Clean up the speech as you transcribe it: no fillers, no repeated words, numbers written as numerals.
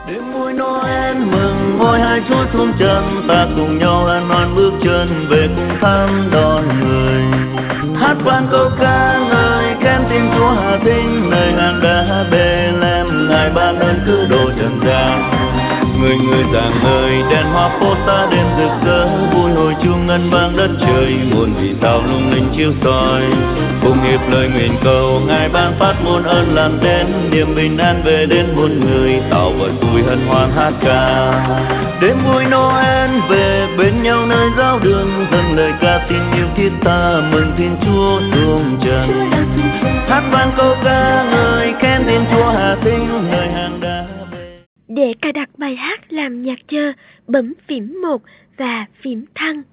Đêm vui Noel mừng ngôi hai Chúa xuống trần, ta cùng nhau hân hoan bước chân về cùng thăm đón người. Hát vang câu ca ngợi khen tin Chúa hạ sinh, nơi hang đá Bethlehem Ngài ban ơn cứu độ trần gian. Người người rạng ngời đèn hoa phố xa đêm rực rỡ, vui hồi chuông ngân vang đất trời, muôn vì sao lung linh chiếu soi. Cùng hiệp lời nguyện cầu Ngài ban phát muôn ơn làm đến, niềm bình an về đến muôn người, tạo vật vui hân hoan hát ca. Đêm vui Noel về bên nhau nơi giáo đường, dâng lời ca tin yêu thiết tha, mừng Thiên Chúa xuống trần. Hát vang câu ca ngợi khen Thiên Chúa hạ sinh, nơi hang đá. Để cài đặt bài hát làm nhạc chờ, bấm phím 1 và phím thăng.